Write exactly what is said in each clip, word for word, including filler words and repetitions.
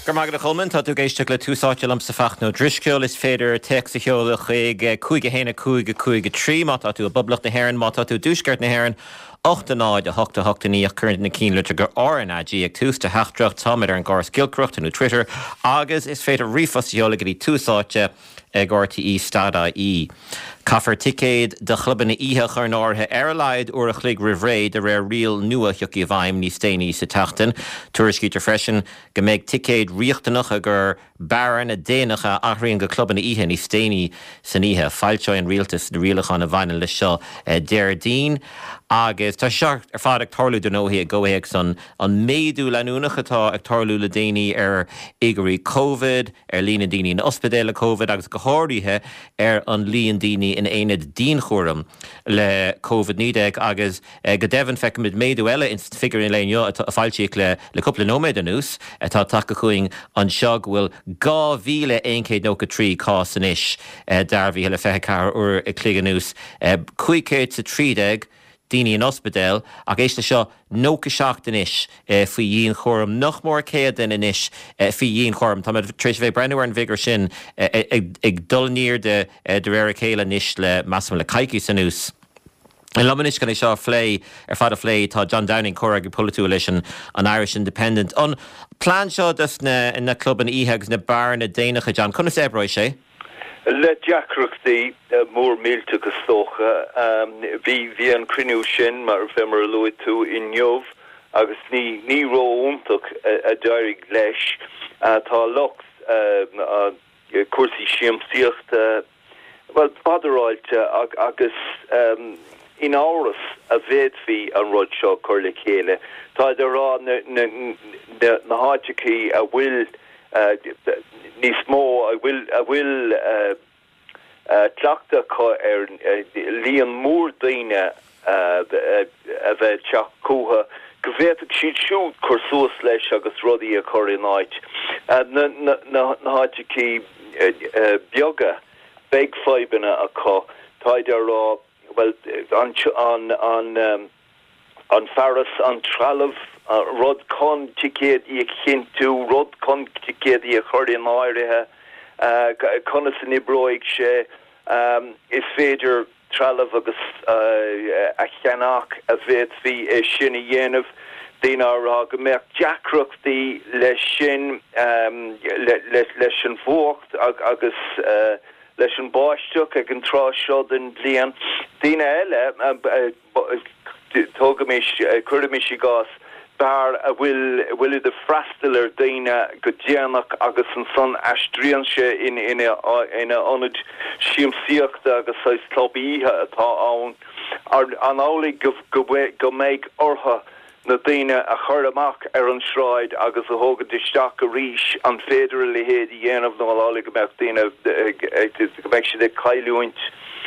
Gurmagad Chulman, tá tú géiste le túsáil am sa fachno drisceol is féidir teach sa cheola chuig cúige héna cúige cúige trí má tá tú a bublach na hhéireann má tá tú dúsgart na hhéireann ochta náid a hochta hochta níoch chuint na cín litir gur áan a dí ag tústa heachtracht táid ar an gáras gilcrocht anú Twitter agus is féidir rifas cheola go dtí túsáte ag R T E stada í. Caffar ticéid de chluban na ihe chuir náthe ar leid uair a chlig rihréid de réir rial nua thiocí bhaim níos déanaí sa teachtain. Tuairiscítar freisin go méid ticéid riochtanach a gur baran a déanacha athraíonn go cluban na ihe níos déanaí san ihe. Fáilte an rialtas na rialachan a bhaine le seo déir dín. Agus tá seart ar fád ag tarlú don óhí a ggóhéag san an méadú leúnach atá ag tarlú le daoine ar éigerí COVID, ar lína daoine in ospidéile COVID agus go háirithe ar an líon daoine in éad dín chóram le COVID nídéag agus eh, go devan feic mid méadú eile in figurí léineo a fáiltíigh le le cúpla nóméid an ús atá take chuing an seog bhfuil gá mhíle ein céad nó go trí cá san isis eh, darbhí le feice car uair i clígan ús eh, chuicéid sa trídeag daoine in ospidéil ag éiste seo nóca seachtain isis eh, faoi dhíon chóram nach mór céad in inis eh, faoi dhíon chóram. Tá mid tríéis bheith brenuar an bhigur sin eh, ag, ag dulníir de, eh, de réir chéile níis le massam le caiicí san ús. In Lamanis gan é seo phlé ar fad a phlé tá John Downing chorag polú leis an Irish Independent. An plán seo dus na, na club an íhegus na bar na déanacha John, chuna sé bróid sé? Le deacrachtaí uh, mór mílte go socha bhí bhí an crinú sin mar bheimar luid tú in Neomh agus ní ní róúntaach a deirig leis tá locht cuasaí siamsaíochta well badaráilte ag, agus um, in áras a bhéadhí an rud seo chuir le chéile. Tá de rá na, na, na, na háiticí a bhfuil Uh, ní smó a bhfuil a bhfuil uh, uh, tleachta ar uh, líon mór daine uh, a bheith teach cútha go bhhéadh siad siúd chur suas leis agus rudaí a chur in áit. Uh, na na na háiticí uh, uh, beaga beag faibanna a có táidir rá well an an an um, an Faras an Tralah Uh, rod con ticéad í chinú, rod con ticéad í a chuir in áirithe, uh, conas in ibroig sé, um, is féidir Tralah agus uh, a cheannach a bhéad hí é sin i dhéanamh, daoine rá go mbeadh deacrachtaí leis sin um, le, le, leis an bhuacht ag, agus uh, leis an báisteach ag an trá seo den blian. Daoine eile tógamis chuirdamis i gás bar a bhfuil bhfuil de freistalir daine go déanach agus an son astrianse in in a in a onid siamsaíochta agus sais clubíthe atá ann ar an álaigh go go go méid ortha na daine a chur amach ar an sráid agus a thógad isteach a ríis an féidir le héad i dhéanamh nó álaigh go méid daine go méid si de caiiliúint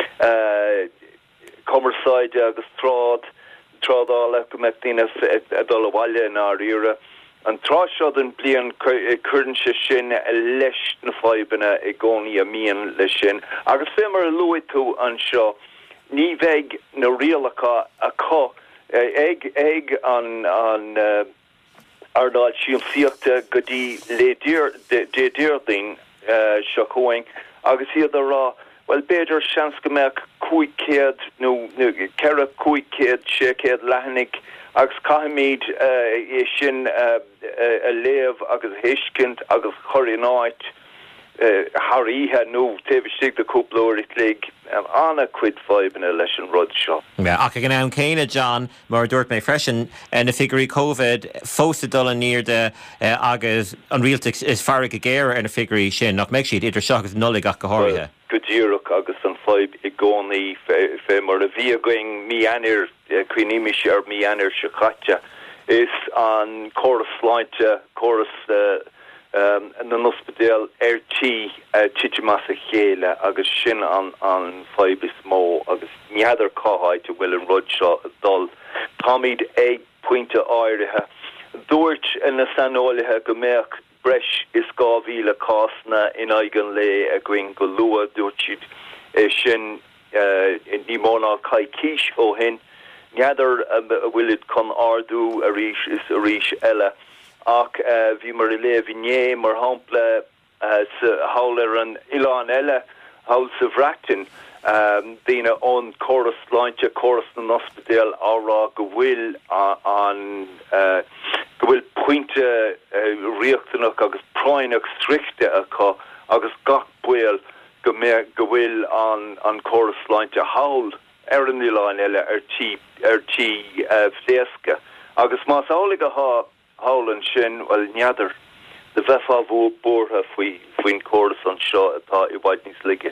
commerceide agus trád trádála go me tíine a dul bhaile in áíire an tráseo an blian chuanse sin leis na fáibanna i gcónaí a mííon lei sin agus fémar a luid tú an seo ní bheith na rialacha a có ag ag an an ardáil siamsaíochta go dtí le déirdín seo chuing agus iad a rá well beidir seans go meach cuaicéad nó ceire cuaicéad sécéad lehannig agus caiimiid é sin a léamh agus héiscint agus choirínáid haíthe nó taobhiste de cúplaúir it lé anna cuid fáibanna leis an rud seo. Ach gan an céine John mar dúirt mé freisin na figurí COVID fósta dul an níor de agus an rialtas is fearra go géir ar na figurí sin nach meid siad idir seachas nulaigh ach go háirithe. Go ddíireach agus an fáib i gcónaí fé mar a bhí going míanir cuiníimiis ar míanir se chatte is an choras sláinte choras um, an ospidéal R T tiidirmas a chéile agus sin an an fáib is mó agus neadidir cáhaid a bhfuil an rud seo a dul táid ag pointe áirithe dúirt in na sanolaithe go méach breis is gáhíle cásna in aigen le a going go lua dúirtid é sin ní móna caiicíis ó hin neadidir a bhfuilid chun ardú a ríis is a ríis eile ach bhí mar i le bhíné mar hapla sa háir an Ilan eile hail sa bhreatain bhína ón choras láinte choras na hospidéal árá go bhfuil an go bhfuil pointe riachtanach agus práineach stricte acu agus gach buil go mé go bhfuil an an choras láinte hail ar an Ilan eile ar tí ar tí phléasca agus más álaige há hálan sin bhfuil neadar de bheitá bhó bortha faoi faoin choras an seo atá i bhaid níos lige.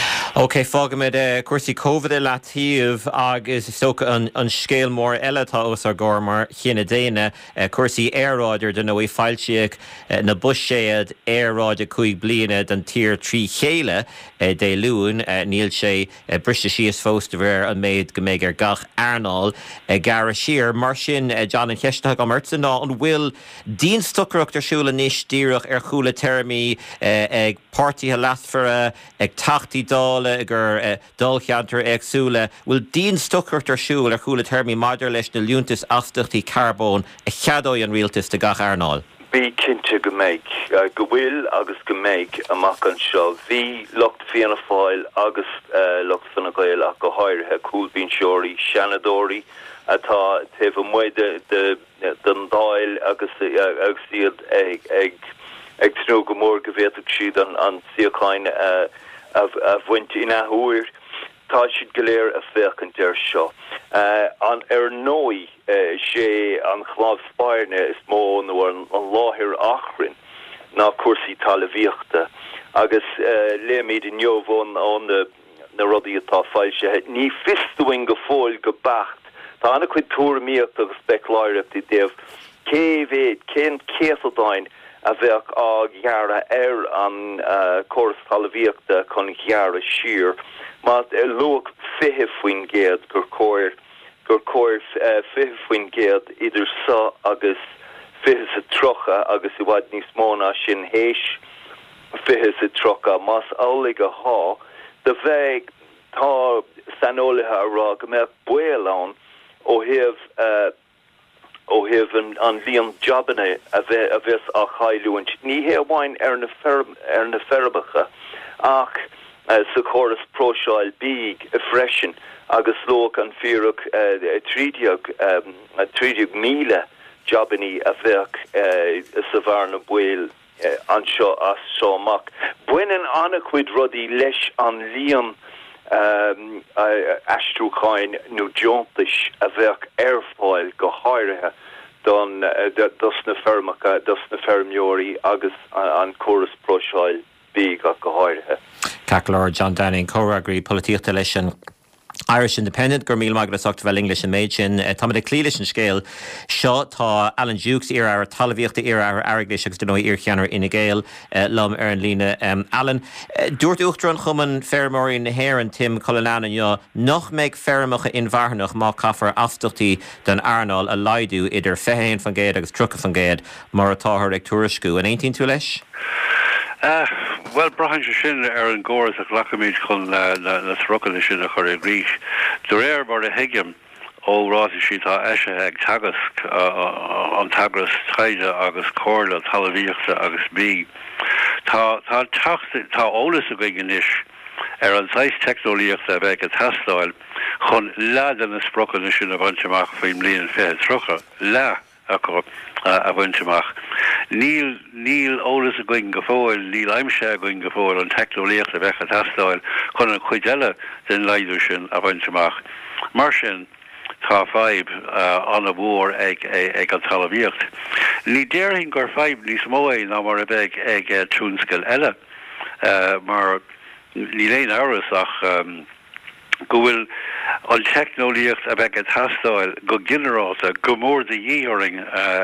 Ok, fágamid uh, cuasaí COVID i latíomh agus soca an, an scéal mór eile tá os ar gcóir mar chéna déine uh, cuasaí airráidir den nó i fáiltíoch uh, na buséad airráide chuig bliana den tír trí chéile uh, dé luúin uh, níl sé uh, briste síos fósta bhir an méid go méid ar gach airnáil uh, gara siar mar sin uh, John an cheiste go marta ná an bhfuil dín stucracht arsúla níos díireach ar chúla termí uh, ag pártíthe lasfara ag tachtaí dála gur uh, dulcheantar agsúla bhfuil dín stucart ar siúil ar chúla termí maidir leis na liúntas astachtaí carbón a cheadóid an rialtas de gach airnáil. Bí cinnte go méid uh, go bhfuil agus go méid amach an seo bhí lucht fianna fáil agus uh, lucht fanna gail ach go háirithe cúlbín seoirí seanadóirí atá taobh muide de den dáil agus agus siad ag ag ag trú go mór go bhéadach siad an an siocháin uh, a bhaint ina thuair tá siad go léir a féchan deir seo. An ar nói sé an chláb spáirne is mó nó an láthir achrin ná cuasaí talmhaíochta agus léimiid in neomhón ón na rudaí atá fáilte ní fistúing go fáil go bacht tá anna chuid túramíocht agus speicláireachtaí déobh céhhéad cén céasadáin a bheith á ghearra ar an choras talmhaíochta chun ghearra siar má luach fiche faoin géad gur cóir gur cóir fiche faoin géad idir sa agus fiche sa trocha agus i bhaid níos móna sin héis fiche sa trocha más álaige há de bheith tá sanolaithe ará go mbeadh buail ó thaobh ó heh an, an líon jobbanna a bheith a bheits a chailúint. Ní hé bhain ar na ferm ar na ferbacha ach uh, sa choras próseáil bíg a freisin agus lóg an fíorach uh, trídeag um, a trídeag míle jobbanní a bheith uh, sa bhar na buil uh, an seo as seoach. Buinean anna chuid rudaí leis an líon Um, uh, astrúchain nó deontais a bheith airfáil go háirithe don uh, dus na fermacha dus na fermjóí agus uh, an choras próseáil bí go go háirithe. Caclár John Danning córagraí políochta leis an Irish Independent gur míl magra socht bhfuil English an méid sin tá de clílis an scéal seo tá Alan Dukes ar ar talmhaíochta ar ar airglis agus den ar cheanar ina ggéal lom ar an lína Alan dúirt uachtar an chuman fermóí na hhéireann Tim Cullinan jo nach méid fermacha in bharnach má caafar afstachtaí den airnáil a laidú idir fehéin fan géad agus trucha fan géad mar atáthir ag tuairisciú an aontainn tú leis? Uh, well, brahan se sin ar an ggóras a glachamid chun na throcaile sin a chur a grís. De réir mar a higiam ó ráta si tá eise ag tagas an tagras taide agus cóirla talmhaíochta agus bí. Tá tá teachta tá ólas a bhígan is ar an seis technolíochta a bheith a tastáil chun leadan na sprocaile sin a bhaintteach faoin mbliana fé trocha le acu a bhaintteach. Níl níl ólas a going go fóil, níl aimse a going go fóil an technolíocht a bheith a tastáil chun an chuid eile den leidir sin a bhaintteach. Mar sin tá fáib an a bhór ag ag an talmhaíocht. Ní déirhinn gur fáib níos mó é ná mar a bheith ag trúnscail eile mar ní léon áras ach go bhfuil an technolíocht a bheith a tastáil go gineráta go mór de dhíoring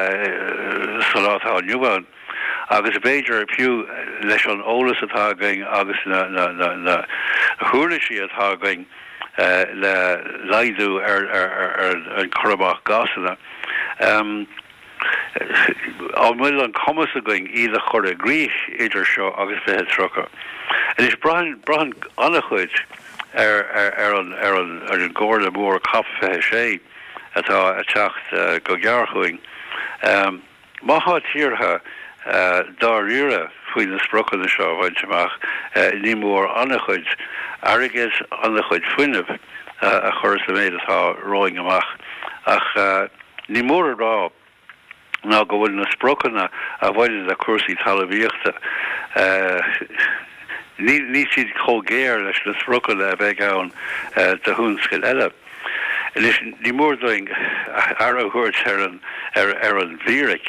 sa látá nniuáin agus béidir piú leis an ólas atá going agus na na na na thuúlaisí atá going le laidú ar ar an chorabach gasanna um an bhfuil an commas a going iad a chur a grís idir seo agus bheith trocha. And is brahan brahan annach chuid ar ar an ar an ar an ggóir mór cap fé sé atá a teacht go gearchuing um Maha tíortha dá riire faoin na sprocha na seo bhaintteach ní mór anna chuid airgead anna chuid fuiineh a chur sa méid atá roing amach ach ní mór rá ná go bhfuil na sprochanna a bhaile a cuasaí talabíochta ní ní siad chomhgéir leis na sprochanna a bheith ann de thunscail eile. Leis ní mór doing ar a thuirt ar an ar an bhíric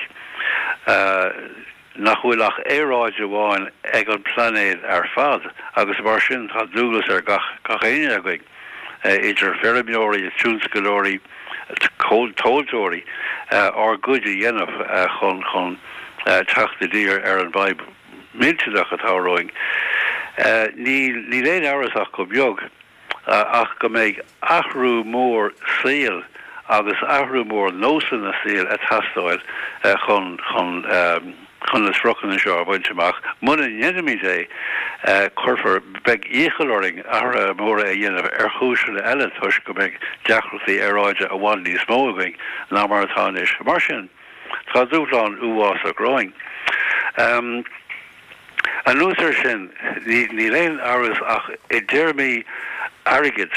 nach bhfuilach éráide bháin ag an planéad ar fad agus mar sin tá dúlas ar gach gachéine agaig idir fermióirí túnscalóirí tóiltóirí ar goide dhéanamh chun chun teachta dír ar an bhaib minteach atá roing. Ní ní léon áras go beag ach go méid athrú mór síl agus athrú mór nósan na síl a tastáil chun chun chun na sprochanna seo bhaintteach muna dhéanamid é chuirfar beag íchaileoring ar mór a dhéanamh ar chúisina eile tuis go méid deachraí aráide a bhain níos mó againg ná mar atá is mar sin tá dúláán uás a gráing. An úsar sin ní léon áras ach i ddéirmí airgid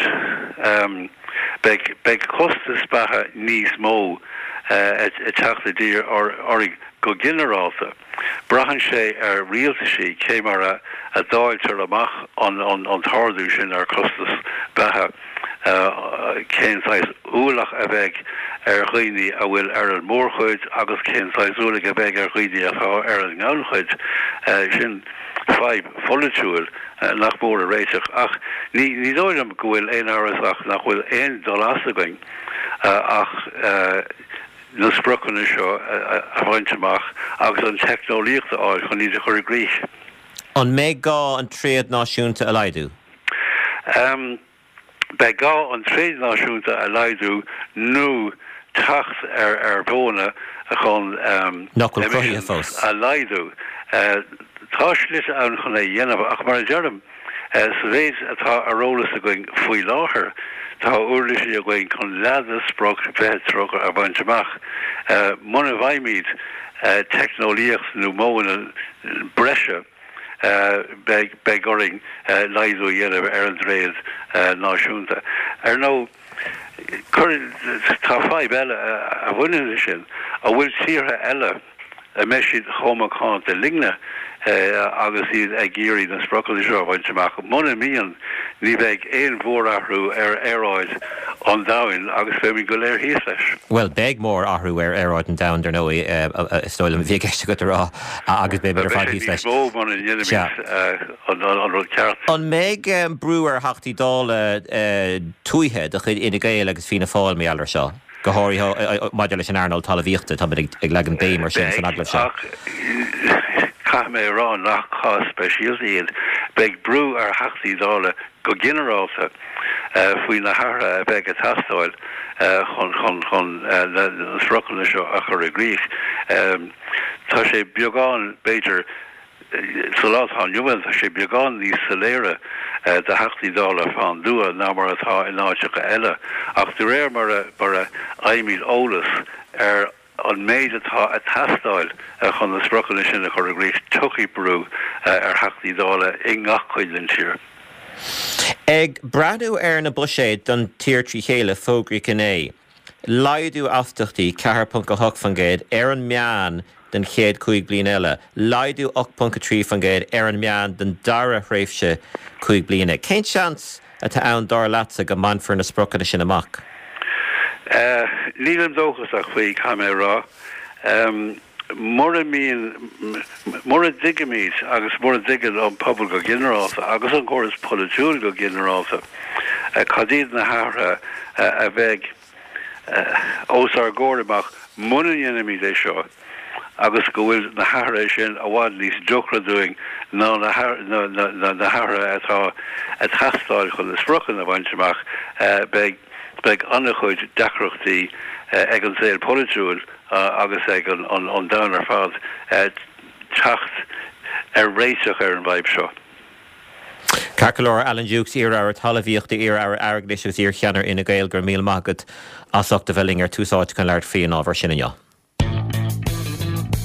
beag costas batha níos mó a teachta dír orig go generalta. Brahan sé ar rialtaí cé mar a dáiltar amach an an tardú sin ar costas batha céáis úlach a bheith ar chuoine a bhfuil ar an mórchuid agus céáis úla a bheith ar chuoine atá ar an gáilchuid sin feib folitúil nach mór a réiteach ach ní ní dóilm go bhfuil éon áras ach nach bhfuil éon dolasagaing ach na sprochanna seo a bhaintteach agus an technolíochta áil chun níidir chuir grís. An méid gá an tréad náisiúnta a laidú? Bei gá an tréad náisiúnta a laidú nó tacht ar ar bóna a chun Nachfuil cruthaí a fós. A laidú. Tá slit an chun é dhéanamh ach mar dearm sa bhéid atá arólas a going faoi láthair tá uirlis a going chun leada sprog bheith trocha a bhaintteach muna bhaimid technolíocht nó móna breise be goring laidú dhéanamh ar an tréad náisiúnta. Ar nó tá feib eile a bhaine sin a bhfuil tíortha eile a meisiad chomáán de lingne agus iad ag géirí na sprochanna seo bhaintteach muna mííon ní bheith éon mhór athrú ar aráid an dain agus féimi go léir híos leis. Well, beag mór athrú ar aráid an dain ar nóí stoilm bhí ceiste go rá agus bé ar fád híos leis. Mó man an dhéanamid an rud ceart. An méid brúar hachtaí dála tuaithe de chud ina gael agus fína fáil mé allar seo. Go háirí maidir leis an airnáil talmhaíochta tá ag le an béim mar sin san aglah seo. Cha mé rá nach cá speisialtaíon beag brú ar hachtaí dála go generalta faoin na hara a bheith a tastáil chun chun chun na sprochanna seo a chur a grís. Tá sé beagán beidir Solátá Newell tá sé beagán níos saléire de hachtaí dála fan dua ná mar atá in áiteacha eile ach de réir mar a mar a aimimiid ólas ar an méid atá a tastáil chun na sprochanna sin a chur a grís tuchaí brú ar hachtaí dála i ngach chuidlinn tír. Ag breadú ar na buséid don tír trí chéile fógraí cinné, laidú afteachtaí ceathair punt hoc fan géad ar an meán den chéad chuig bliain eile, laidú och punt trí fan géad ar an meán den dara réifse chuig bliana. Cén seans atá ann dar leatsa go manfar na sprochanna sin amach? Nílam dóchas a chuig cha mé rá. Mór a míon mór a digamid agus mór a digad an pobl go generalta agus an choras polúil go generalta cadíad na hátha a bheith os ar ggóramach muna dhéanamid é seo agus go bhfuil na hátha sin a bhád níos dochraúing ná na hátha atá a tastáil chun na sprochanna bhaintteach beag anna chuid deachreachtaí ag an saoil polúil agus ag an dain ar fad teacht ar réiteach ar an bhaib seo. Carcolóir Alan Dukes ar ar talmhaíochta ar ar airglisús ar cheanar ina gael gur míl magad asachta bheling ar túsáid chun leir fion ábhar sinna.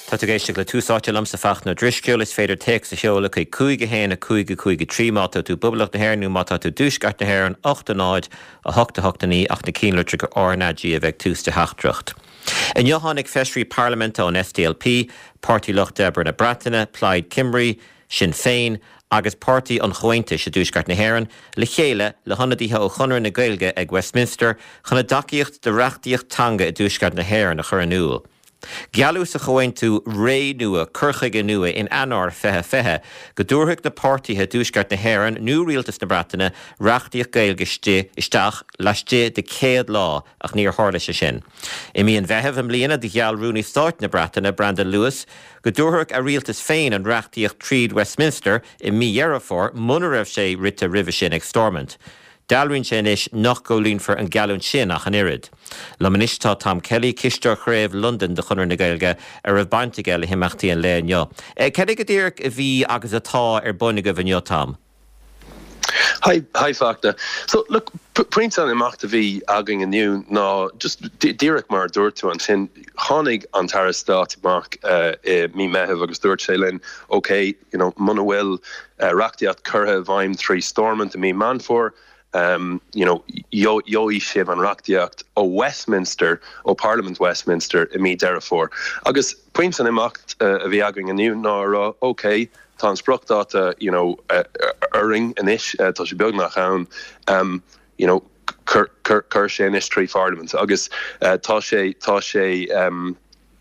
Tá tú géiste le túsáte lam sa fach na drisciúil is féidir te sa seola chu cúige héna cúige cúige trí mata tú bublach na hairnú mata tú dúsgart na hairan ochta náid a hochta hochtaní ach na cíinlitre go ornadí a bheith tústa heachtracht. In Johannig Feshri Parliament on S D L P, Party Loch Deborah na Bratainna, Plaid Cymru, Sinn Féin, agus Party an Chointe se dúsgart na hairan, le chéile le honadíthe ó chunir na Gaeilge ag Westminster, chuna daciacht de reachtaíocht tanga i dúsgart na hairan a chur anúil. Gealú sa chohaintú ré nua, curchaige nua in anar fehe fehe, go dúrthach na pártithe dúsgart na hairan, nú rialtas na Bratainna, reachtaíocht Gaeilge ste isteach leiste de céad lá ach níor hála se sin. I míon bheitheh am líana de geal Rooney Start na Bratainna, Brandon Lewis, go dúrthach a rialtas féin an reachtaíocht tríd Westminster i mí dhearafór muna raibh sé rite ribh sin ag Stormont. Dalrinn sin is nach go lín for an galún sin ach an irid. Lamanistá Tom Kelly Kister chréibh London de chunir na Gaeilge ar a baintige le himachtaí an léin jo. Cedig go dtíreach a bhí agus atá ar bunig a bhaineo Tom? Hi, hi, Facta. So, look, Prince an imachta bhí aging aniu ná just díreach mar dúirtú an sin hánig an tarastát mark uh, e, mí meheh agus dúirt sé linn, okay, you know, muna bhfuil uh, reachtaíocht curtha bhaim trí Stormont a mí man for. Um, you know, yo yo ishib an reachtaíocht ó Westminster, ó Parliament Westminster i mí dhearafór. Agus points an imacht uh, a bhí aging aniu ná rá, okay, tá an spruchtát uh, you know, uh, uring an ish, uh, tá sé beag nach ann, um, you know, cur sé an ish trí Parliament. Agus uh, tá sé, tá sé, um,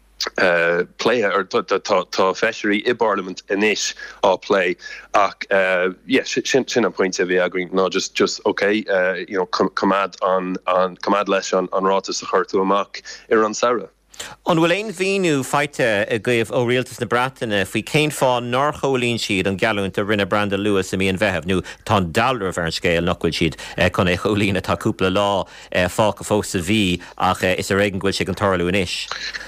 Uh, play or tá fishery i Parliament inis á play ach uh, yeah sin sin a point bhí agring no just just okay uh, you know comad on on comad leis an an rátas a chuirtú amach ar an saoire. An bhfuil éon bhíú feite a gcuibh ó rialtas na Bratainna faoi céin fáin nar cholíonn siad an galún a rinne Brandon Lewis a míon bheitheh nó tá dalra bhar an scéil nachhfuil siad chun é cholína tá cúpla lá fáca fós a bhí ach is a réigen ghfuil si an tarlú inis.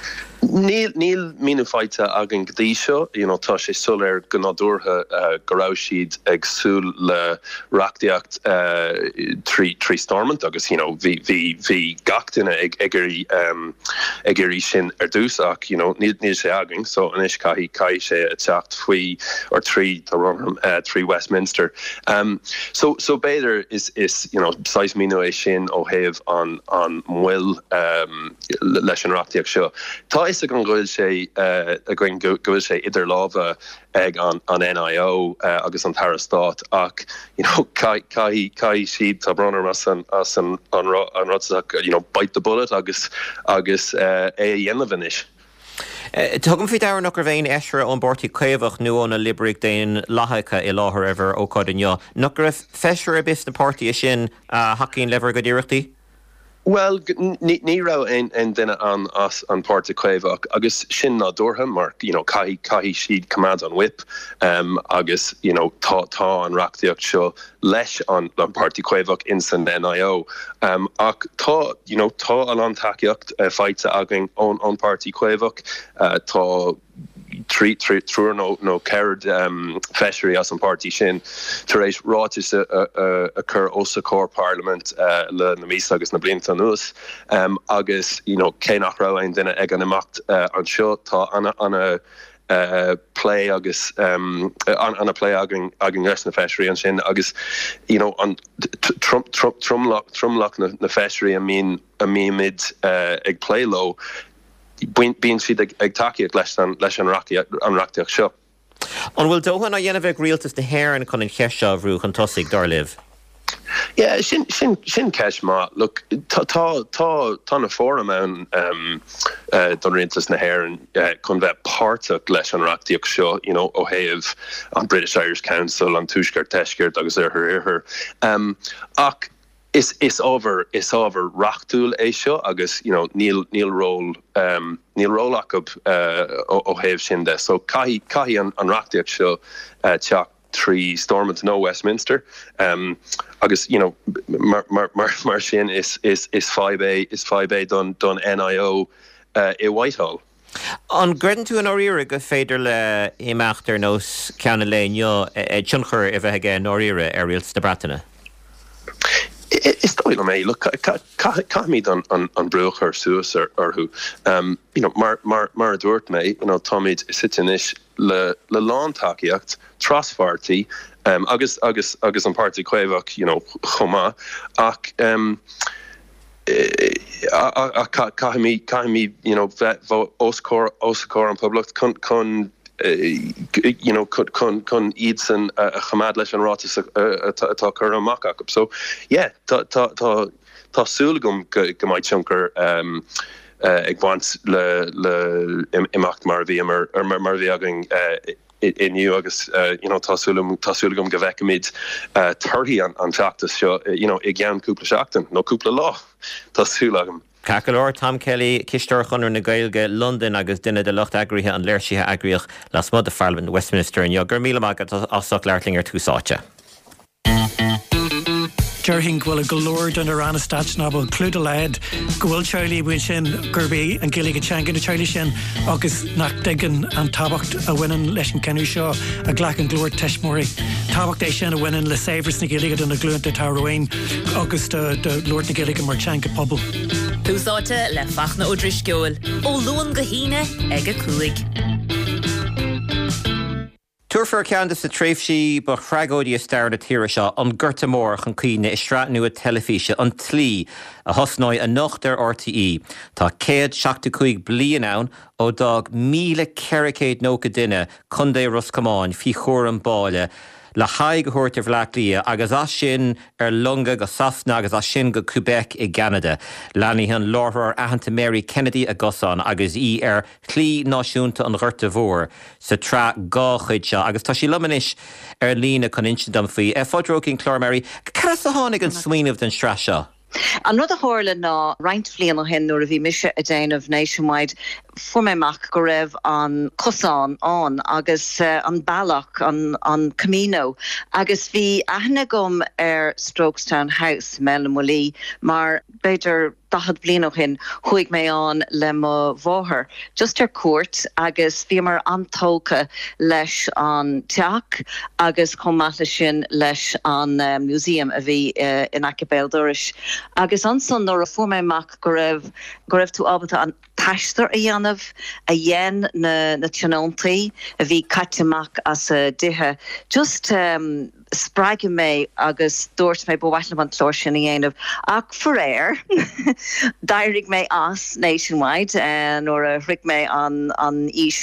Níl níl mína feite agin gdí seo, you know, tá sé sul ar gnádúrtha uh, go raibh siad ag súil le reachtaíocht uh, trí trí Stormont agus you know bhí bhí bhí gachtainna ag agurí um, agurí sin ar dús ach you know níl níl sé agin so inis caihí cai sé a teacht faoi or trí tá rom uh, trí Westminster. Um, so so béidir is is you know sais mína é sin ó héamh an an mhuil um, leis an reachtaíocht seo. Tá is a gan goil sé uh, a going go goil sé idir láva ag an an N I O uh, agus an tarastát ach you know kai kai kai siad tá bronner as an as an an an rotzach you know bite the bullet agus agus uh, é dhéanamhanis. Tugam fi dair nach bhéin eisre an bortí cuimhach nó an a librig déin lathacha i láthair ever ó codineo. Nach raibh feisir a bis na pártaí sin uh, hacín lever go díireachtaí? Well, ní ra ein ein dinne an as an Party Cuimhach agus sin ná dúrtha mar you know caihí caihí siad cumad an whip um, agus you know tá tá an reachtaíocht seo leis an an Party Cuimhach in san N I O um, ach tá you know tá an an takeíocht uh, feite agin ón an Party Cuimhach uh, tá Trí trí trúr nó nó ceird um, fishery as an party sin tar éis ráis a a a chur os a cór Parliament uh, le na mís agus na blianta nuas um, agus you know cé nach ra ein duine ag an imacht uh, an seo tá anna anna Uh, play agus um, an, an a play agin agin leis na fishery an sin agus you know an trum trum trumlock trumlock na, na fishery a mean a me mid uh, ag play low bíonn siad ag takeíocht leis an leis an reachtaíocht seo. An bhfuil dóhann a dhéanamh rialtas na haireann chun an cheise bhrú chun tosaigh dar libh? Yeah, sin sin sin ceis má look tá tá tá tá na fóram an um uh, don rialtas na haireann uh, chun bheith páirteach leis an reachtaíocht seo you know ó thaobh an British Irish Council an túisceart teisceart agus ar thir um ach Is is over is over rachtúil é seo agus you know níl níl ról um níl rólach up uh ó héamh sin de so caihí caihí an an reachtaíocht seo uh, teach trí Stormont nó Westminster um agus you know mar mar mar, mar sin is is is five A is five A don don N I O uh, i Whitehall. An gredin tú an áíire go féidir le imeachtar nós ceanna léineo e, e, tionchar a bheith ag an áíire ar rialtas na Bratainna? Is stoil me look ka me on on on brocher suas or or who um you know mar mar mar dort me you know Tommy sitting ish le le lawn takiacht trasfarty um agus agus agus an party quavak you know choma ak um a ka me ka me you know vet oscor oscor an public con con Uh, you know could con con Edson a chamad leis an rátas atá chu amach acu. So yeah tá tá tá tásúlagum go mbeidh tionchar um ag bhaint le le imacht mar bhí mar mar mar bhí agan inniu agus you know tásúlagum tásúlagum go bhheicimid thirty an an teachtas seo you know i gceann cúpla seachtain nó cúpla lá tásúlagum. Cacalor Tom Kelly Kistor chunir na Gaeilge London agus duine de lucht agrithe an léirsithe agrioch las mud a Parliament Westminster in Gur míle agad asach leirtlingar túsáte. Jerhing will a galore dun around a stats novel clue lad goil Charlie will sin Gurby and Gilligan Changan to Charlie Shin August Nack Digan and Tabacht a winning Leshin Kenny Shaw a Glack and Glore Teshmori Tabacht they shin a winning Le Savers na Gilligan and a Gluant to Tarwain August uh, the Lord na Gilligan Marchanka Pubble Túsáte le fachna ó drisceol ó luan go híine ag a cúig. Tuair ceantas sa tréimhsí ba chreagóidí stair na tíire seo an gurta mór chun cuine is strat nua telefíse an tlí a hosnáid a nocht ar R T E. Tá céad seachta chuig bliain ann ó dag míle ceiricéad nóca duine chundé Roscomáin fi chóir an báile le haig go thuirt ar bhleac lia agus as sin ar lunga go sasna agus as sin go Quebec i Canada. Leanaí an láthar aitheanta Mary Kennedy a gosán agus í ar chlí náisiúnta an ghirta mhór sa tra gáchuid seo agus tá sí lumanis ar lína chun insidam faoi. E fodrócin Clár Mary, cara a tháinig an smaoinemh den stra seo? An rud a hála ná roinnt flian ó hen nuair a bhí mise a déanamh nationwide for mé mac go raibh an cosán an agus uh, an bailach an, an Camino agus bhí aithne gom ar Strokestown House me le molí mar beidir dahad blian ó hin chuig mé an le mo bmháthair just ar cuat agus bhí mar antóca leis an teach agus commáta sin leis an uh, museum a bhí uh, in Acabeldoris agus anson nóair a fuair mé mac go raibh go raibh tú ábata an taistar a dhéanamh a dhéan na, na tionontaí a bhí caiteach as a dithe just um, spraige mé agus dúirt mé bhhaithna an tlóir sin a dhéanamh ach for air dairig mé as nationwide and or a rig mé an an is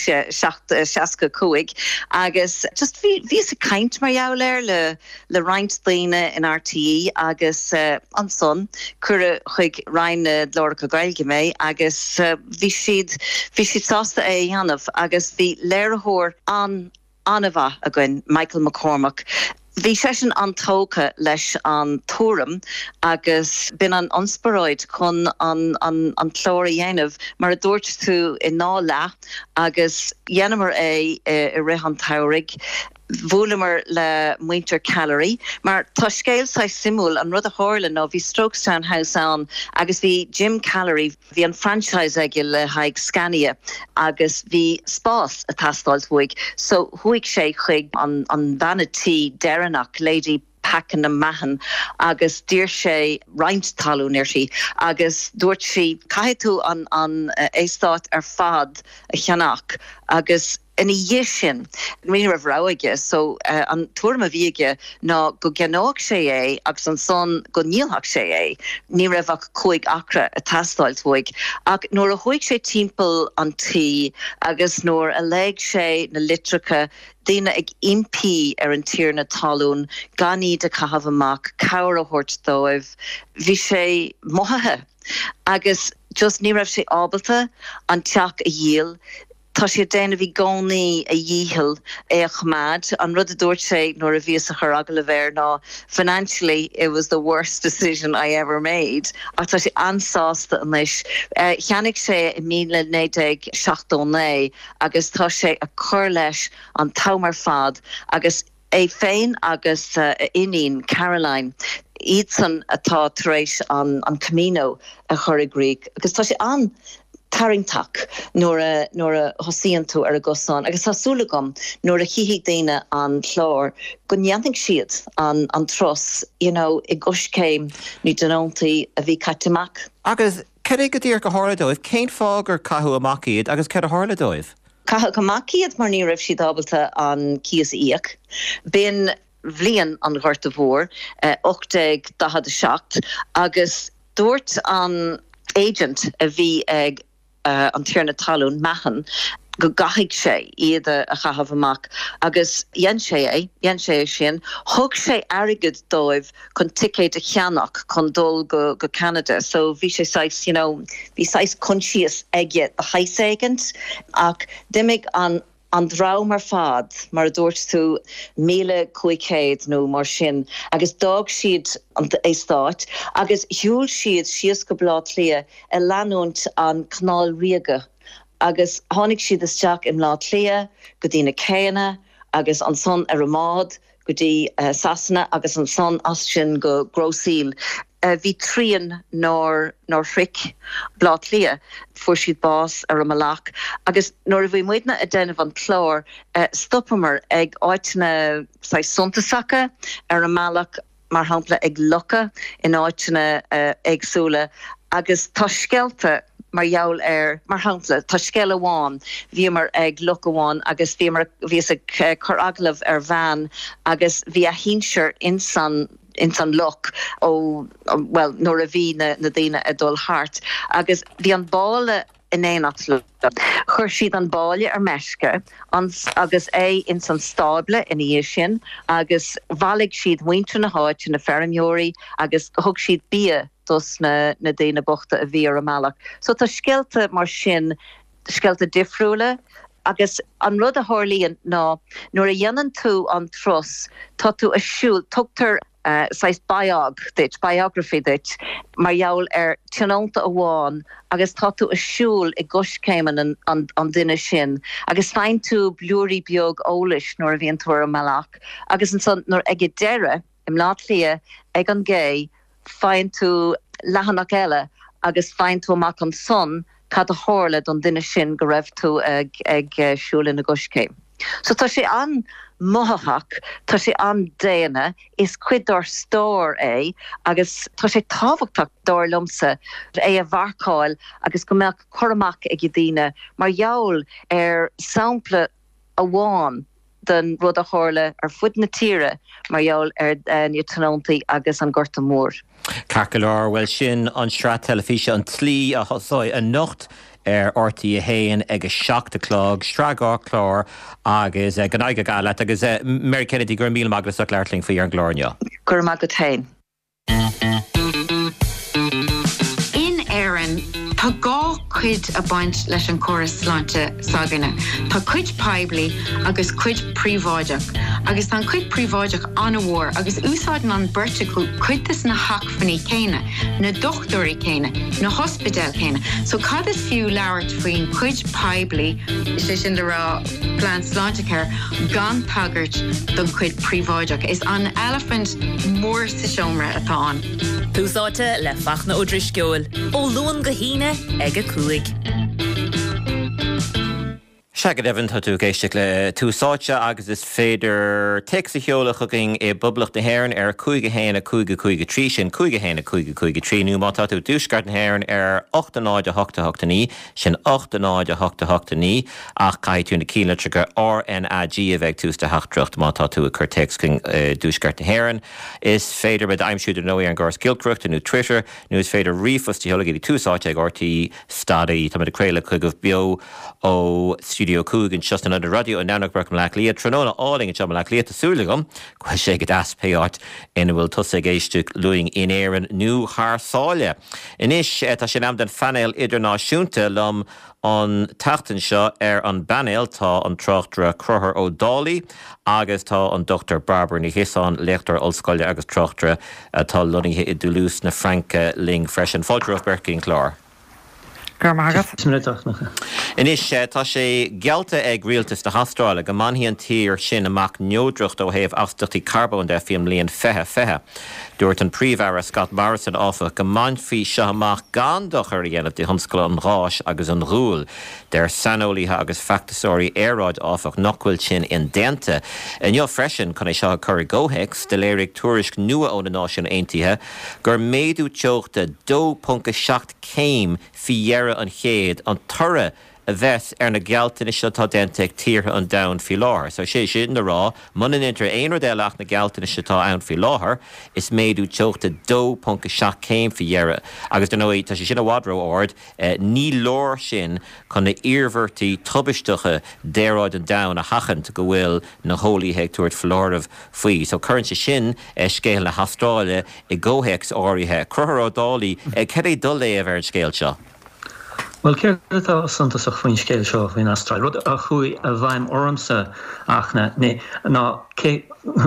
seaca cuaig agus just bhí bhí a kaint mar jouléir le le roinnt daoine in R T E agus uh, an son cur chuig reine Lorca Gaeilge mé agus uh, bhí siad bhí siad sásta é dhéanamh agus bhí léirithóir an anmha a gin Michael McCormack. Bhí sé sin antóca leis an túram agus bin an ansporoid chun an, an, an chlóir dhéanamh mar a dúirt tú i ná le agus dhéanamar é i rith an tairig bhualamar le muinter calorie mar tá scéil sa simúl an rud a hála nó bhí Strokestown House an agus bhí Jim Calorie bhí an franchise aige le haig Scania agus bhí spás a tastáilt huig so huig sé chuig an, an vanity deranach Lady Packin na mahan agus dír sé roinnt talú neir si agus dúirt si caiith tú an, an uh, éistát ar fad a cheannach agus in a dhé sin mí rah ráige so uh, an tuairma bhíige ná go gceanóach sé é agus an son go níolach sé é ní raibh ach chuig acra a tastáilt huig ach nuair a chuig sé timpeall an tí agus nuair a léig sé na litricha Dína ag impí ar an tír na talún gan iad a cahabh amach cabhar a thuirt dóibh bhí sé mothathe agus just ní raibh sé ábalta an teach a dhéal Tá sé déana bhí gcónaí a dhíhil é a chumad an rud a dúirt sé nuair a bhí a chur aga le bhéir ná financially it was the worst decision I ever made ach tá sé ansásta an leis cheannig sé i míle nédéag seachtónné agus tá sé a chur leis an tamar fad agus é féin agus uh, inín Caroline Eadson atá taréis an, an Camino a chur i Greek agus tá sé an taringtach nor a nor a hosían tú ar a gosán agus hasúlagam nor a chihiigh daine an chlár gonneanting siad an an tros you know i goscéim ní denontaí a bhí caiiteach. Agus ceir go dtír go háladóibh céint fág ar cathú amachíad agus ceir a háladóibh. Cathú amachíad mar ní raibh siad ábalta an cíos íoc. Bíonn bhliain an gharta bhór ochtaig dahad a seacht agus dúirt an agent a bhí ag uh, an tíorna talún mehan go gaigh sé iad a chahabh amach agus dhéan sé é, dhéan sé sin, thug sé airgid dóibh chun ticéid a cheannach chun dul go, go Canada. So bhí sé sais, you know, bhí sais conscious aige a haiségant ach dimig an an drá mar fad mar dúirt tú míle cuicéid nó mar sin agus dag siad an é stáit agus hiúil siad sios go blát lia a leanúnt an canál riaga agus tháinig siad isteach im lá lia go dtí na céine agus an son ar a mád go dtí uh, Sasanna agus an son as sin go Grosíl. Uh, bhí trían nóir nóir fric blát lia fuair siad bás ar a malach agus nóir a bhí muidna a déanamh an chlár uh, stoppamar ag áitina sa suntasacha ar a malach mar hampla ag locha in áitina uh, agsúla agus tá scealta mar jaall ar mar hampla tá scéal amháin bhí mar ag locha amháin agus bhí mar bhí a uh, chur aglah ar bhean agus bhí a hínsir in san in san loch ó um, well nor a bhí na, na daine a dul hart agus bhí an bále in éanacht chur siad an báile ar meisce agus é in san stáble in dhé sin agus bhalig siad muintre na háit na ferimjóí agus thug siad bia dus na, na daine bochta a bhí ar a malach. So tá scealta mar sin scealta difriúla agus an rud a hálíonn ná nuair a dhéanann tú an tros tá tú a siúil tugtar Uh, sais biog dit, biography dit, mar jaall ar tionánta amháin agus tá tú a siúil i goscéimen an, an, an duine sin agus fein tú bliúí beag ólis nóir a bhíonn tú ar a malach agus an son nóir ag deire im lát lia ag an gé fein tú lehanach eile agus fein tú amach an son cad a hála don duine sin go raibh tú ag, ag uh, siúil in a goscéim. So tá sé an mothach, tá sé an déine is cuidar stór é agus tá sé táhachtach dár lumsa é a bharcáil agus go mbeadh choramach ag dtíine mar jaall ar sampla amháin den rud a hála ar fud na tíre mar jaall ar ní tionántaí agus an gorta mór. Carcalar bhfuil sin an srát telefíse an tlí a thosáid a nocht ar ortaí a héin ag a seachta clog, stragá chlár agus gan aige gaile agus Mary Kennedy gur míle agus a leirling faoi ar an glórneo. Gur mag go tain. In Éireann tá gá cuid a baint leis an choras sláinte saganna. Tá cuid peibli agus cuid príomháideach agus tá cuid príomháideach an bhór agus úsáidan an berticle cuidtas na hacfaní céine, na dochtóirí céine, na hospidal céine. So cad is fiú leabhart faoin cuid peibli sé sin le rá plan sláinte ceir gan tagart don cuid príomháideach. Is an elephant mór sa seomra atá an. Túsáte le fachna ó drisceol ó luan go híine ag a cúig. Seagad evan tá tú géiste le túsáte agus is féidir teach sa cheola chugging é bublach na hÉireann ar cúige héana cúige cúige trí sin cúige héana cúige cúige trí nú má tá tú dúsgart na hÉireann ar ochtanáid a hochta hochta ní sin ochtanáid a hochta hochta ní ach cai tú na cíleatre gur R N A G a bheith tústa heachtracht má tá tú a chur teach dúsgart na hÉireann is féidir bid aimsúidir nó ar an gás gilcrucht a nú Twitter nú is féidir riomfos tí thulaigh túsáte ag ortaí stadaí tá mid a créile chuigh bio ó Studio Cúgan just another radio and Nanok Berkham Laclia Tronona Alling and John Laclia to Suligum Quashake it as payart in will Tussig Eistuk Luing in Aaron New Harsalia. In ish et Ashinam den Fanel Iderna Shunta Lum on Tachtanshaw er on Banel ta on Trochtra Croher O'Dolly agus ta on Doctor Barbara ni Hisson Lechter Ulscolle agus Trochtra ta Lunny hit Duluth na Frank Ling Fresh and Folger of Berking Clor. Inis tá sé gealta ag rialtas de Austrráile go manhíonn tír sin amach neodrucht ó héamh astachtí carbón de fiam líon fethe fethe. dúirt an príomhhara Scott Morrison áfa go maithfí seo amach gan do chuir dhéanamh de thunscoil an ráis agus an rúil der sanolíthe agus factasóirí éráid áfach nachhfuil sin in déanta. In jo freisin chun é seo chuir ggóheics de léirigh tuairisc nua ó na náisiún aontaithe gur méadú teochta dó punca seacht céim fihearra an chéad an tura a bheits ar na gealtaine seo tá déanta ag tíortha an domhan fi láthair. So sé sin na rá, munan intar éonar déileach na gealtaine seo tá ann fi láthair, is méadú teochta dó punca seacht céim fihearra. Agus don nóí tá sé sin a bhádró ord, ní lór sin chun na iarmhirtaí tubisteacha déráid an domhan a hachant go bhfuil na hólíthe ag tuairt flóramh faoi. So chuann sé sin scéal na hastráile i ggóheics áirithe. Cruthar ó dálaí ag cad é dul é a bhar an scéal seo? Well, ceir atá suntasach faoin scéil seo faoin astráil. Rud a chuaigh a bhaim ormsa achna, né, ná cé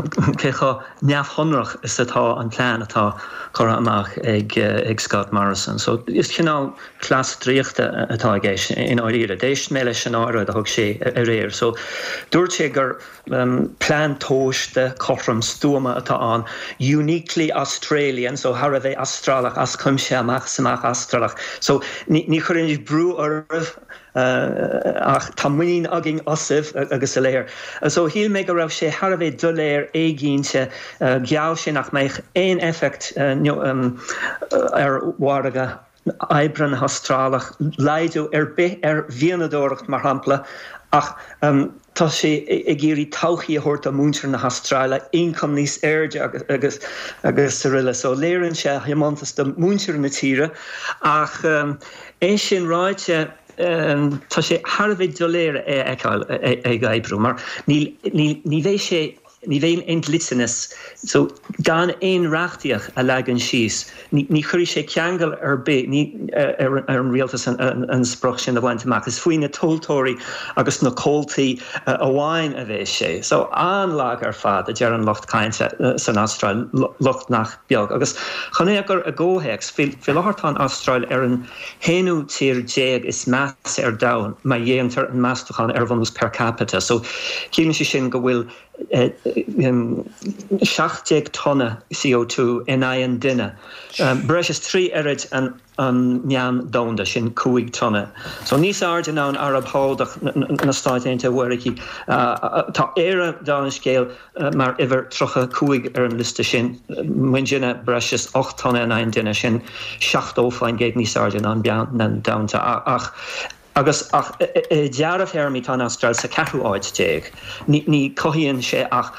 cha neamhthonrach is atá an plán atá chora amach ag, ag Scott Morrison. So is cinál clás tríochta atá géis in áiríre. Déis méile sin áire a thug sé a réir. So dúirt sé gur um, plán tóiste chotram stúma atá an uniquely Australian, so har a bheith astrálach as cumse amach samach astrálach. So ní, ní chuirn brú ormh Uh, ach tá muín agin osibh agus a léir. Uh, so híl mé go raibh sé har a bheith duléir éigínte uh, geall sin ach méich éon effect uh, no, um, uh, ar bhharraga aibran hastrálach leidú ar bith ar bhíonadóireacht mar hampla ach um, tá sé i géirí tauchií a thuirt a múntar na hastráile incom níos airde agus, agus, agus riile. So léirann sé himantas de múntar na tíre ach um, é sin ráite Um, tá sé har bheith doléir é eáil ag aibbrú, mar ní bhéh sé ní bhéon intlitsanas, so gan éon reachtaíoch a legan síos. Ní chuirí sé ceangal ar bit ar an rialtas an spruch sin a bhaint amach, is faoin na toltóirí agus na cóltaí a bháin a bheith sé. So an lag ar fad a dear an locht cainte san Astráil, locht nach beag. Agus chané gur a ggóheics fi láthirtán Astráil ar an héanú tír déag is meas ar dain, ma dhéantar an meastachán ar bhanús per capita. So cíann sé sin go bhfuil Uh, um, seachtéag tonna C O two in aon duine. Um, Breis is trí erid an an meam domda sin cúig tonna. So níos airde ná an Arab hádach na Stáit Aontaithe Mhairicí. Tá éire dá an scéal mar iver trocha cúig ar an liste sin. Muin sinne breis is ocht tonna in aon duine sin seachtó-fáin géad níos airde ná an bean na domda ach. Agus ach dearmh hermí tá Astráil sa ceathrú áid déag. Ní cohíonn sé ach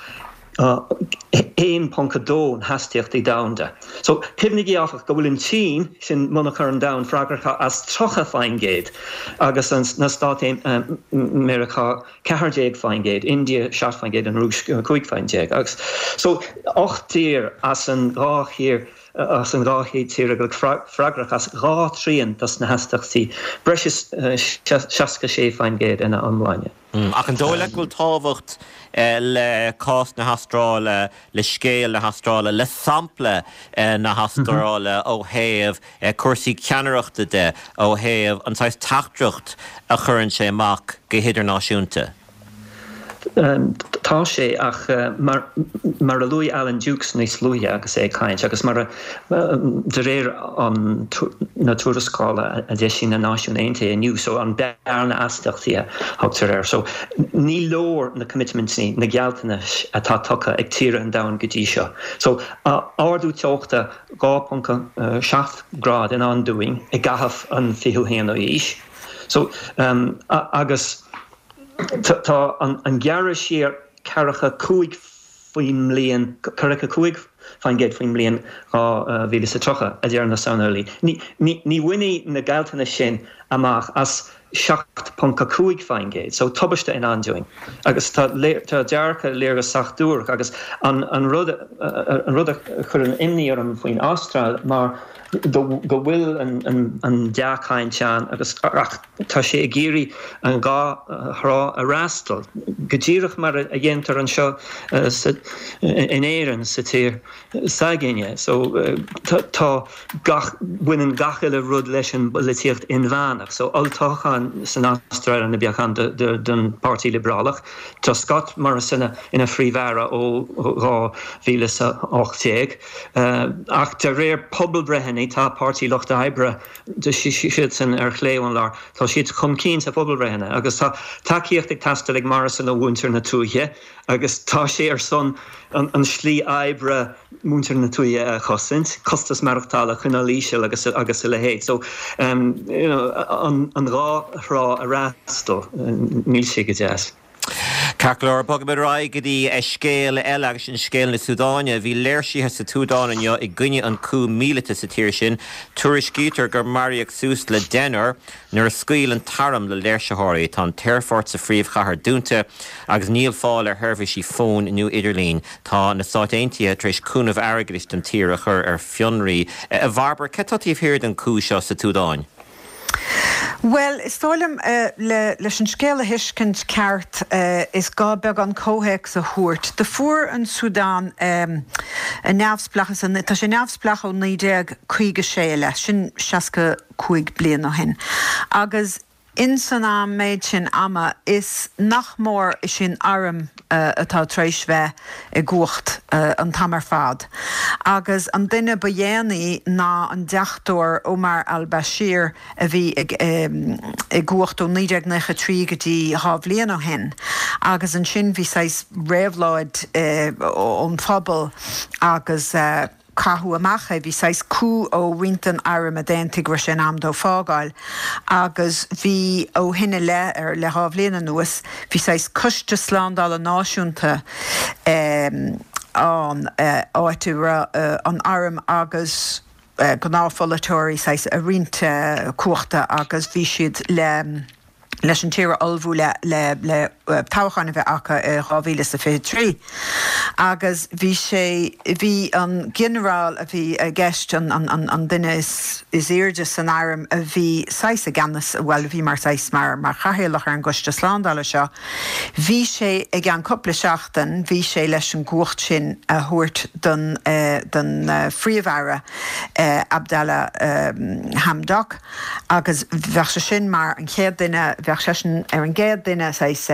éon punca dó hastíocht í damda. So cibnig áfach go bhfuil an Tín sin muna chur an dam freigracha as trocha fáin géad agus na Stáit Mheiriceá ceathair déag fáin géad, India seacht fáin géad an rúis cúig fáin déag. Agus so ocht tír as an gá hir as an ráhéid tíre go freigrach as rá tríon das na heastachtaí. Breis is seaca sé fáin géad ina anmhaine. Ach an dóile bhfuil tábhacht le cás na hastráile, le scéal na hastráile, le sampla na hastráile ó thaobh cuasaí ceannaireachta de ó thaobh an táis tachtreacht a churann sé amach go hidirnáisiúnta. Um, tá sé ach uh, mar, mar a Louis Allen Dukes níos luithe agus é caint, agus mar a um, de réir an na túrascála a d sin na náisiún Aontaithe aniu, so an bearna asteachtaí thugtar ar. So ní lór na commitmentsní na gealtaine atá tucha ag tíre an domhan go dtí seo. So uh, ardú teochta gá punca uh, seacht grád in andúing i gcaitheamh an fiú héana ó dhíos. So um, a, agus Tá an gearra siar caracha cúig faoin mbliain, caracha cúig faoin géad faoin mbliain á bhíle sa trocha a dhear na saonaí. Ní bhuiní na gailtainna sin amach as seacht punca cúig faoin géad, so tubaiste in andoing. Agus tá dearcha léargas sachtúach agus an rud a chur an imní orm faoin Astráil mar go bhfuil an deachchain tean agus tá sé a géirí an gá thrá a rastal. Godíireach mar a dhéantar an seo in éan sa tír sagéine. So tá bhuiin gachaile rud leis an letíocht in bhánach. So altáchan san Austrráil na beagán den Partí Liberálach. Tá Scott mar sanna ina phríomhara ó rá mhíle sa ácht ach de réir pobl brehanní tá Partí Lochta Ibre de siad san ar chléomhan lár. Tá siad chum cín sa pobl brehanna, agus tá takeíocht ag taistealaigh mar san a bhúntar na túthe, agus tá sé ar son an slí Ibre múntar na túthe a chosint, costas marachtála chuna líseil agus agus le héad. So um, you know, an, an rá rá a rástal níl sé go deas. Caclór bog me rá go dtí e scéal eile agus sin scéal na Súdáine, bhí léirsíthe sa túdáin inniu i gcuine an cú míleta sa tíir sin, tuairiscítear gur maríoh sús le dénar nuair a scaoil an taram le léirsethirí tá an téirfort sa phríomhchathair dúnta agus níl fáil ar thuirmhí fón inniu idirlín tá na Stáit Aontaithe tar éis cúnamh airgeist an tír a chur ar fionraí. A bharbar, ce tá tíobh hirir an cú seo sa túdáin? Well, is tólam uh, le, leis an scéal a hiiscint ceart uh, is gá beag an cóhéic sa thuairt. De fuair an Súdán um, a neamhsplachas an tá sé neamhsplach ó nídéag chuige séile sin seaca chuig blian ó hin. Agus in san am méid sin ama is nach mór is sin arm uh, atá tréis bheith i gcuacht uh, an tamar fad. Agus an duine ba dhéanaí ná an deachtóir Omar al-Bashir a bhí ag um, i gcuacht ó nídéag nacha trí go dtí há bbliain ó hin. Agus an sin bhí sais réamhláid ón phobal agus uh, cahu amach bhí sais cú ó wintan airm a déantaigh gur sin am dó fágáil agus bhí ó hinne le ar le hábhléana nuas bhí sais coiste slándal a náisiúnta um, an uh, áitúra uh, an airm agus uh, go náfolatóirí sais a rinte cuachta agus bhí siad le leis an tíre olbhú le, le, le uh, táchan a bheith acha uh, rábhíle sa fé trí. Agus bhí sé, bhí an generál a bhí a gceist an, an, an, an duine is, is irde san airm a bhí sais a gannas, well, bhí mar sais mar, mar chahéalach ar an goiste slándala seo. Bhí sé ag an coppla seachtain, bhí sé leis an gcuacht sin a thuairt don, uh, don uh, phríomhara uh, Abdallah um, Hamdok, agus bheith sé sin mar an chéad duine sesin ar an géad duine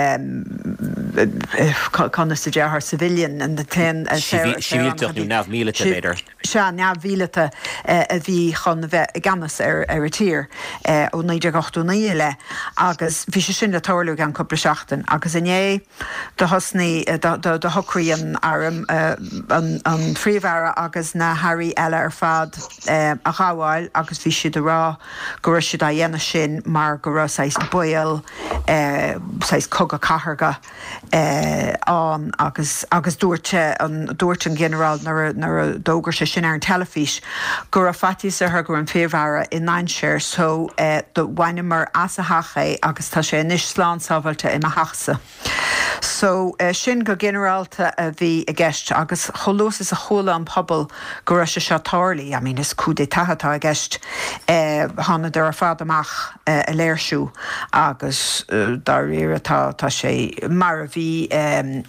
chuna sa dearthar civilian an de ten síílteach nú neamh míleta beidir. Se neamh míleta a bhí chun bheith ganas ar ar a tír ó níidir gachtú le agus bhí sé sin le toirú an coppla seachtain agus inné do hosnaí do thocraí an arm an phríomhhara agus na hairí eile ar fad a gháháil agus bhí siad a rá go raibh siad a dhéana sin mar go raibh sais buil Uh, sais coga catharga uh, an agus agus dúirte an dúirt an generál nar a dógur sé sin ar an telefís gur a fatí sa gur an féomhhara in Nainseir so uh, do bhainimar as a hacha agus tá sé níos slán sábhailte i hachsa. So uh, sin go generálta a bhí a gceist agus cholós is a chola an pobl go raibh sé seo tárlaí, I mean is cú dé tathatá a gceist uh, hána ar a fad amach uh, a léirsú agus uh, dar réire tá tá sé mar a bhí um,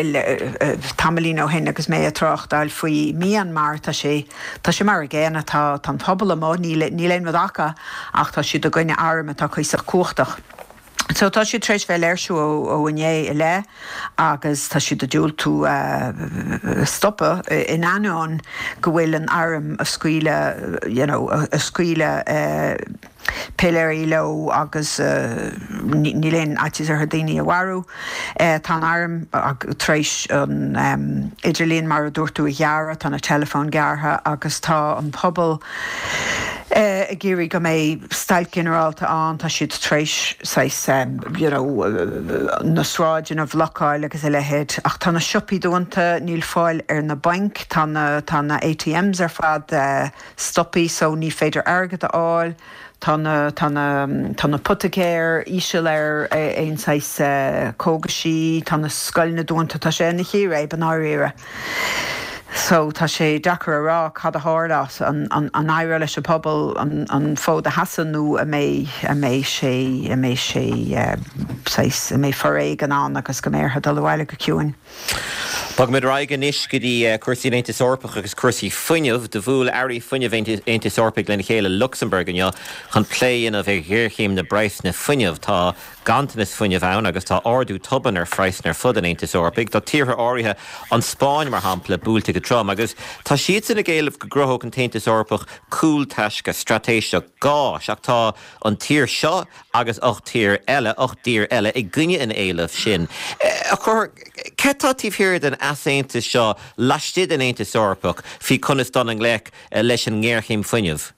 tamlín ó hin agus mé a trocht áil faoi Myanmar tá sé tá sé mar a ggéana tá tá pobl amá ní léon acha ach tá siad a gcuine airm atá chuos a cuachtach. So tá si treéis bheith léirsú ó inné i le agus tá si do dúil tú uh, stoppa in anán go bhfuil an airm a scuile you know, a scuile uh, Péiléirí leo agus uh, ní léon aitis ar daoine a bharú uh, tá airm treéis an um, idirlíon mar a dúirtú a ghearra tá na telefón geartha agus tá an pobl Uh, a géirí go mé stail generálta an tá siad treéis sais um, you know, uh, na sráidin a bhlocáil agus i lehéad ach tá na siopí dúnta níl fáil ar na bank tá na, tá na A T Ms ar fad uh, stopí so ní féidir airgad aáil tá na, tá na, tá na putacéir íseil ar éon sais uh, cógasí tá na scoilna dúnta tá sé na chéire ban áíire. So tá sé dachar ará cad a hálas an éire leis a pobl an fód a hasanú a mé a mé sé a mé sé a mé forréig an an agus go méir dal bhile go ciúin. Pag mid raig an isis go dtí cuasaí Aontas Eorpach agus cuasaí fuinneamh de bhúil airí fuinneamh Aontas Eorpach lena chéile Luxembourg an chun pléin a bheith ghirchéim na breis na fuinneamh tá gantanas fuinneamh ann agus tá ardú tuban ar freisnar fud an Aontas Eorpach tá tíortha áirithe an Spáin mar hampla búlta go trom agus tá siad san na géalamh go grothóg an Aontas Eorpach cúlteisce stratéise gáis ach tá an tír seo agus och tír eile och tír eile ag gcuine in éileh sin. A chur cetá tíobhhirir den as Aontas seo laistid an Aontas Eorpach fi conas don an gléic leis an ggéirchéim fuinneamh.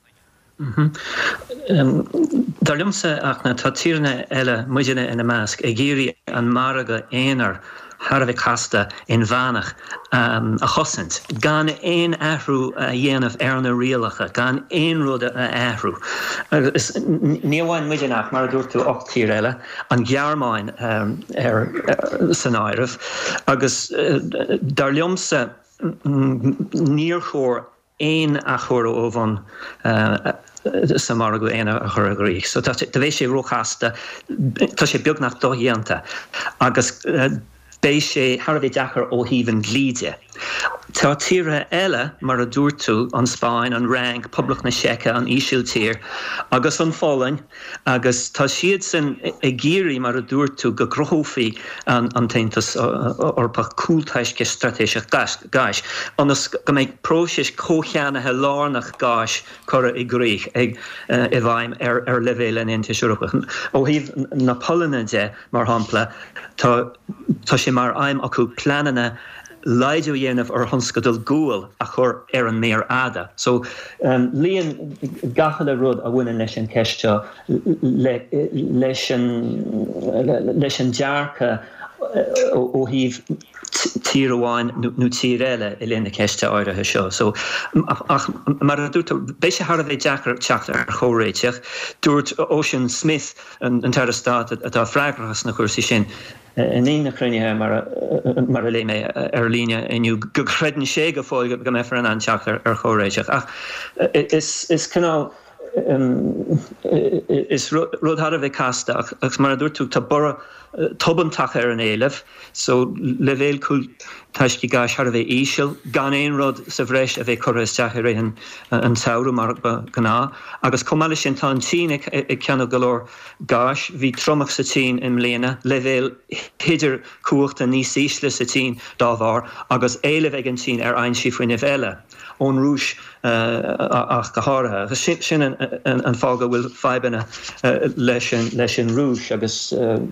Dar liomsa ach na tá tíorna eile muideanna ina measc ag géirí an maraga éonar Harvey Costa in Vanach um, a chosint. Gan ein ahrú a dhéanamh ar na rialacha, gan ein rud a ahrú. Agus níomháin muideanach mar a dúirt tú ocht tír eile an ghearmáin um, ar uh, san áireamh, agus uh, dar liomsa níor chóir ein a chóir ó bhan uh, sa mar go éana a chur a gríich. So tá bhééis sé rochasta, tá sé beagnach dóhéanta, agus uh, béis sé Harvey dachar ó híhann glíide. Tá tíre eile mar a dúirtú an Spáin, an Rang, Public na Secha, an Ísiltír, agus an Fálainn, agus tá siad san i géirí mar a dúirtú go grothófaí an Aontas Eorpach cúlteisce stratéiseach gáis. Anas go méid próisis cócheanathe lárnach gáis chur i gríich ag i bhaim ar ar levéil an Aontas Eorpach. Ó híh na Polainne de mar hampla, tá sé mar aim acu planana leidú dhéanamh ar thunscadal gúil a chur ar an méar ada. So um, líon gachal a rud a bhfuin leis an ceiste leis an dearcha ó híh tír amháin nó tír eile i léana ceiste áirithe seo. So ach mar a dúirt béis sé Harvey dachar teacht ar chóréiteach, dúirt Ocean Smith an tarastát atá freigrachas na chuirsaí sin in éon na cruinethe mar a lé mé ar líne inniu go chreideann sé go fáil go mé far an anteach ar chóréiteach. Ach is is cinál Um, is rud Harvey Costa ach mar a dúirtú tá bora tubantach ar an éileh, so levéil cúl taiscí gáis Harvey ísil, gan éon rud sa bhreis a bheith chorasteach ar an an saoú mar gná, agus cumáile sin tá tínig ag ceanna golóir gáis, hí tromach sa tí im léana, levéil hiidir cuachta níos ísle sa tí dá bhar, agus éileh ag an tí ar ein si faoineh eile. ón rúis ach go háirithe. Sin sin an fága bhfuil febanna leis an rúis agus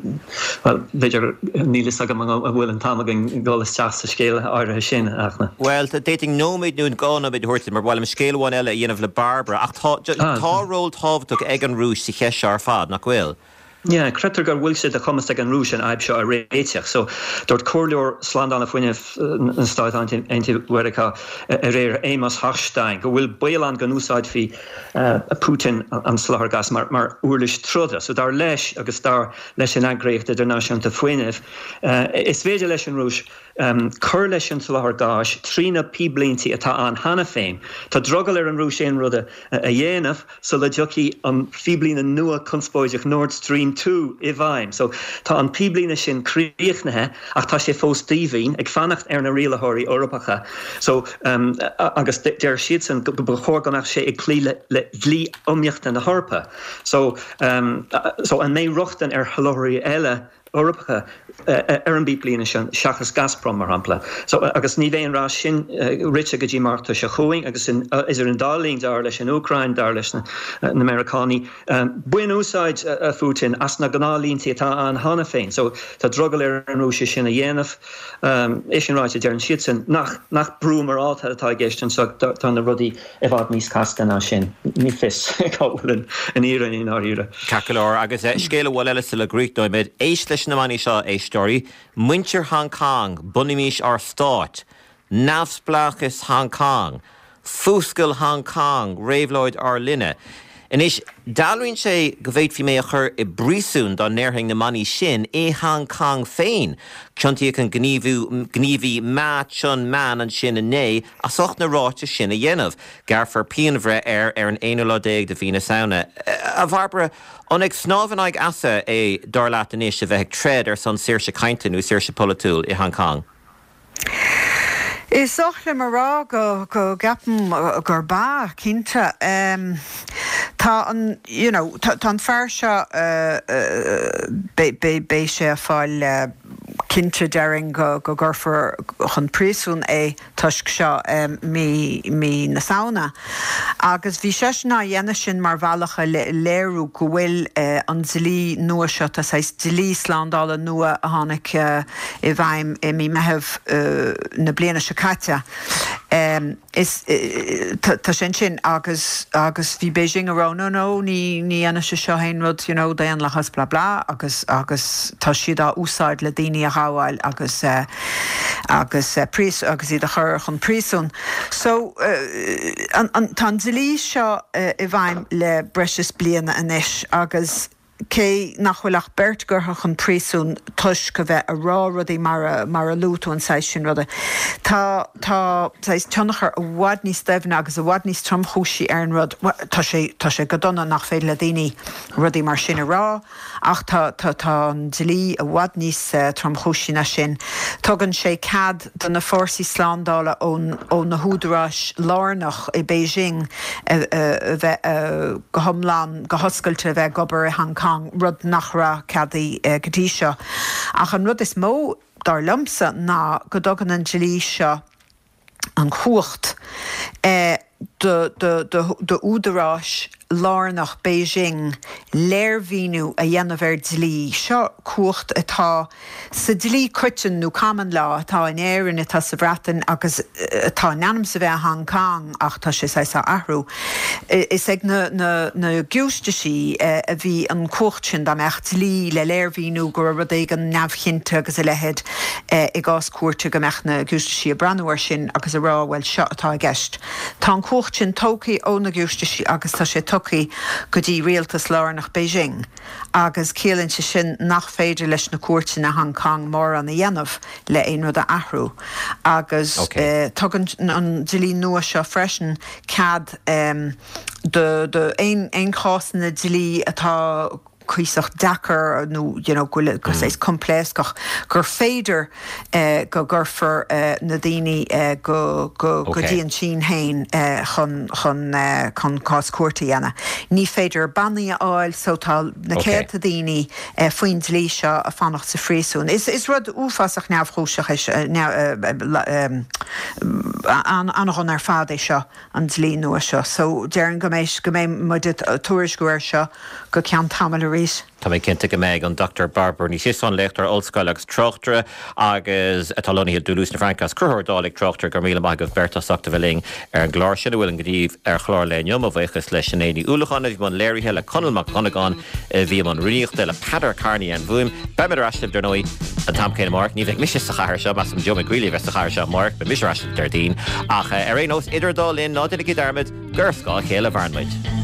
beidir nílas a bhfuil an tamagin gálas teas a scéile áirithe sin achna. Well, tá dating nóméid nún gána bid thuirta mar bhil am scéalháin eile dhéanamh le Barbara ach tá ról tábhaach ag an rúis sa cheis ar fad nach bhfuil. Yeah, cretar gur bhfuil sé a chumas ag an rúis an aib seo a réiteach. So dúirt cóirleor slándána fuineh an stáid antihuiiricha a réir Amos Hochstein, go bhfuil bélan gan úsáid fi Putin an sláthgas mar mar uirlis troda. So dar leis agus dar leis an agréocht idirnáisiúnta fuineh. Is féidir leis an rúis chur leis an sláthgas trína píblintí atá an hana féin. Tá drogal ar an rúis éon ruda a dhéanamh so le joci an píblina nua conspóideach Nord Stream two I bhaim. So tá an píblina sin críochnathe ach tá sé fós díhín ag fannacht ar na rialathirí Eorpacha. So um, agus deir siad san go chóir ganach sé ag clí le, le bhlí omíochta na Harpa. So, um, so an mé ruchtan ar halóirí eile Eorpacha ar an bíblina sin seachas Gazprom mar hampla. So agus ní bhéon rá sin rite go dtí marta se chuing agus is ar an dálín dar leis an Ucrain dar leis na Americaní. Buin úsáid a fútin as na gnállíntaí atá an hána féin. So tá drogal ar an rúise sin a dhéanamh is sin ráite dear an siad sin nach nach brú mar áthe atá géistin so tá na rudí a bhd níos casca ná sin. Ní fis cáhfuil an íre í áíre. Cacolóir agus scéile bhil eile le Greekdóid méid éis leis na maní seo é story. Muintir Hong Kong, Bunimís ar Stát, Nafsblachas Hong Kong, Fúscail Hong Kong, Réavlóid ar Linne. Inis dalrinn sé go bhfuid fi mé a chur I brísún don neirthing na maní sin é Hong Kong féin. Chunti can gníomhí má chun man an sin a né a socht na ráte sin a dhéanamh. Garfar peanmhre ar ar an éonladéag de bhína saona. A bharbara, an ag snávan ag asa é darlaat inis a bheith tred ar son saoirse cainteanú saoirse polatúil I Hong Kong. Is och le marrá go go gapan gur bá cinnte um, tá an you know tá an fear seo uh, uh, bé bé sé fáil uh, cinnte dearing go go gurfar chun prísún é tuisc seo um, mí mí na saona agus bhí sé ná dhéana sin mar bhealacha léirú go bhfuil uh, an dlí nua seo tá sais dlí sláándála nua a tháinig uh, I bhaim I mí methebh uh, na bliana se Katja. Um, is tá sin sin agus agus bhí Beijing ará no no ní ní ana se seo hain rud you know daon lechas bla bla agus agus tá siad á úsáid le daoine a háil agus uh, agus uh, prís agus iad a chur chun prísún. So uh, an, an tá dlí seo uh, I bhaim le breis bliana inis agus cé nachhfuilach bert gurtha chun prísún tuis go bheith a rá rudaí mar a mar a lútú an sais sin ruda. Tá tá sais teannachar a bhhad níos stefna agus a bhhad níos tromchúsí ar an rud tá sé tá sé go donna nach féile le daoine rudaí mar sin a rá ach tá tá tá an dlí a bhhad níos uh, tromchúsí na sin. Tugann sé cad don na fórsaí sláándála ón ón na húdarás lárnach I Beijing uh, uh, bheith uh, go thomláin go hoscailte bheith gobar I Hong Kong rud nachra cadaí uh, gotí seo. Ach an rud is mó dar lumsa ná go dogan an dlí seo an chuacht uh, de, de, de, de údarás lárnach Beijing léirhíú a dhéanamh ar dlí seo cuacht atá sa dlí cuitin nó caman lá atá in éireann atá sa bhreatain agus atá neanam sa bheith Hong Kong ach tá sé sa ahrú. Is ag na, na, na giústaí uh, a bhí an cuacht sin dá mecht dlí le léirhíú gur rud ag an neamhchinnte agus a lehead uh, I gás cuairte go mecht na giústaí a breanúir sin agus a rá bhfuil seo atá gceist. Tá an cuacht sin tócaí ó na giústaí agus tá sé go dtí rialtas lárnach Beijing agus céalann se sin nach féidir leis na cuairte na Hong Kong mór an a dhéanamh le aon rud a ahrú agus okay. uh, tugann an dlí nua seo freisin cad um, de de ein ein chás na dlí atá cuisoch dachar nó you know go go séis compléis go gur féidir uh, go gurfar uh, na daoine uh, go go okay. go dtíon sin hain uh, chun chun uh, chun cás cuairtaí ana. Ní féidir bannaí áil so tá na okay. céirta daoine uh, faoin dlí seo a fannacht sa phrísún. Is is rud úfasach neamhchúiseach is uh, um, an an ar fád é seo an dlí nua seo. So dearan go méis go mé muid túris go seo go cean tamil a Tá mé cinnte go méid an Doctor Barber ní sián lechttar olscoilegus trochtre agus atalóí dúlús na Francas chuthdálaigh trochtar gur míle mai go bertasachta bhling ar an gláir sin bhfuil an gríomh ar chlár leom a bhchas leis sin éí úlachanna bhí man léirithe le conalach conagán bhí man riíochtta le pedar carníí an bhuaim bemid raistlih dar nóí an tamcéine mark ní bheith mis sa chair seo mas an Joe McGreely bheith sa chair seo mark be mis raistlih dar dín ach ar é nós idirdálinn nádinnig i darmid gur scáil chéile bharnmuid.